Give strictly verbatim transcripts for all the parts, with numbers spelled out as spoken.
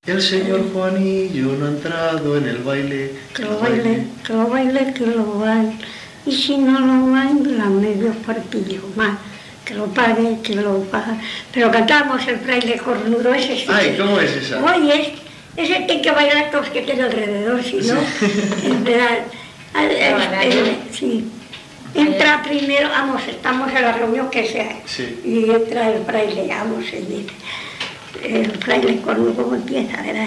El señor Juanillo no ha entrado en el baile. Que lo baile, que lo baile, que lo baile. Y si no lo baila, medio cuartillo más. Que lo pague, que lo pague. Pero cantamos el fraile cornudo ese. Sí. Ay, ¿cómo es esa? Oye, ese tiene que bailar todos que tiene alrededor, si no, en verdad, al, al, el, sí. Entra primero, vamos, estamos en la reunión que sea, sí. Y entra el fraile, vamos, y dice, el fraile cornudo, ¿cómo empieza, verás?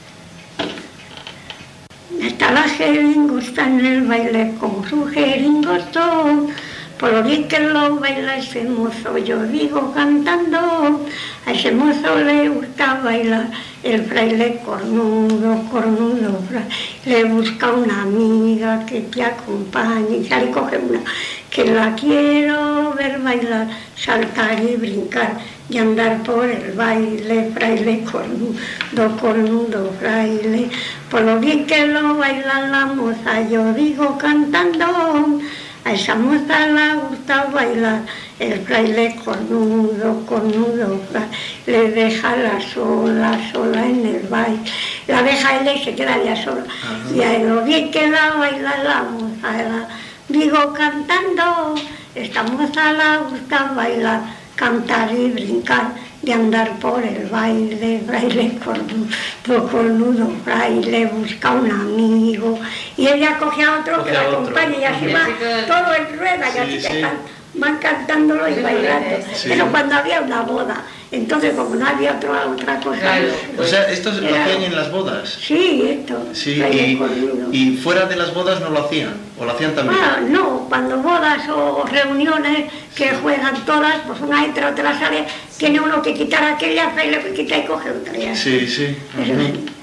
Hasta la jeringo está en el baile como su jeringoso, por lo bien que lo baila ese mozo, yo digo cantando, a ese mozo le gusta bailar el fraile cornudo, cornudo, le busca una amiga que te acompañe, y sale y coge una, que la quiero ver bailar, saltar y brincar, y andar por el baile, fraile cornudo, cornudo, fraile, por lo bien que lo baila la moza, yo digo cantando, a esa moza le gusta bailar el fraile cornudo, cornudo, le deja la sola, sola en el baile, la deja él y se queda ya sola. Ajá. Y a lo bien que la baila la moza, la, digo cantando, esta moza le gusta bailar, cantar y brincar, de andar por el baile, fraile cornudo, cornudo, fraile, busca un amigo, y ella coge a otro coge que la acompañe y así va todo en rueda, y así sí, sí. Can, van cantándolo y bailando, sí. Pero cuando había una boda, entonces como no había otra, otra cosa. Claro. O sea, ¿esto lo hacían en las bodas? Sí, esto. Sí, y, y fuera de las bodas no lo hacían, o lo hacían también. Ah, no, cuando bodas o reuniones que juegan todas, pues una entra, otra sale, tiene uno que quitar aquella, y le quita y coge otra. Sí, sí. Uh-huh.